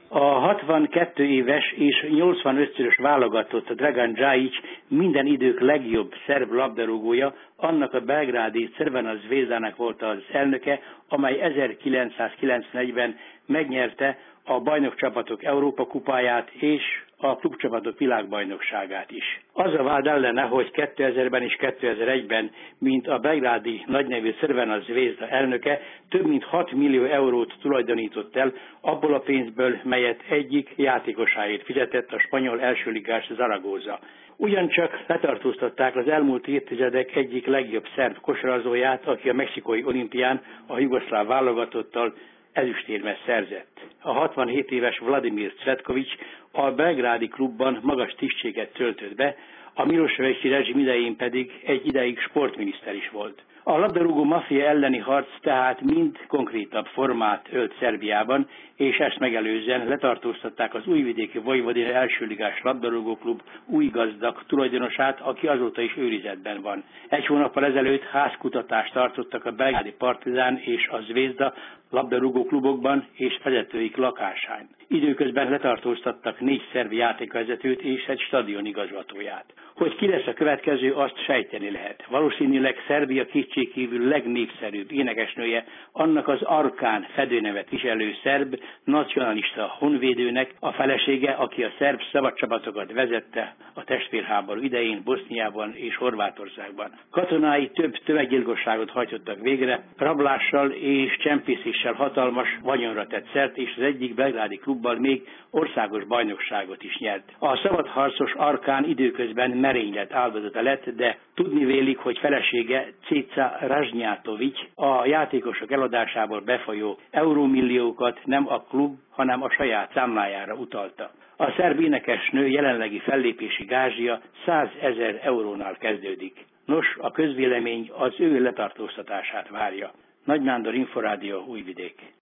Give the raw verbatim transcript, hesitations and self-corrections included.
A hatvankettő éves és nyolcvanötszörös válogatott Dragan Djajic minden idők legjobb szerb labdarúgója, annak a belgrádi Crvena Zvezdának volt az elnöke, amely ezerkilencszázkilencvenegyben megnyerte a bajnokcsapatok Európa kupáját és a klubcsapatok világbajnokságát is. Az a vád ellene, hogy kétezerben és kétezer-egyben, mint a belgrádi nagynevű Crvena Zvezda elnöke, több mint hat millió eurót tulajdonított el abból a pénzből, melyet egyik játékosáért fizetett, a spanyol elsőligás Zaragoza. Ugyancsak letartóztatták az elmúlt évtizedek egyik legjobb szerb kosarazóját, aki a mexikói olimpián a jugoszláv válogatottal ezüstérmet szerzett. A hatvanhét éves Vladimir Cvetkovics a belgrádi klubban magas tisztséget töltött be, a Milošević rezsim idején pedig egy ideig sportminiszter is volt. A labdarúgó maffia elleni harc tehát mind konkrétabb formát ölt Szerbiában, és ezt megelőzően letartóztatták az újvidéki Vojvodina elsőligás labdarúgóklub új gazdag tulajdonosát, aki azóta is őrizetben van. Egy hónappal ezelőtt házkutatást tartottak a belgrádi Partizán és a Zvezda labdarúgóklubokban és vezetőik lakásán. Időközben letartóztattak négy szerb játékvezetőt és egy stadion igazgatóját. Hogy ki lesz a következő, azt sejteni lehet. Valószínűleg Szerbia kétségkívül legnépszerűbb énekesnője, annak az Arkán fedőnevet viselő szerb nacionalista honvédőnek a felesége, aki a szerb szabadcsapatokat vezette a testvérháború idején Boszniában és Horvátországban. Katonái több tömeggyilkosságot hajtottak végre, rablással és csempészéssel hatalmas vagyonra tett szert, és az egyik belgrádi klubbal még országos bajnokságot is nyert. A szabadharcos Arkán időközben merénylet áldozata lett, de tudni vélik, hogy felesége Ceca Razsnyátovics a játékosok eladásából befolyó eurómilliókat nem a klub, hanem a saját számlájára utalta. A szerb énekesnő jelenlegi fellépési gázsija százezer eurónál kezdődik. Nos, a közvélemény az ő letartóztatását várja. Nagy Nándor, Inforádió, Újvidék.